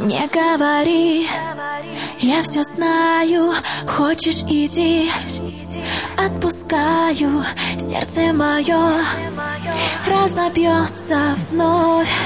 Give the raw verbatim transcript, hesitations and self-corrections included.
Не говори, я все знаю. Хочешь, иди, отпускаю. Сердце мое разобьется вновь.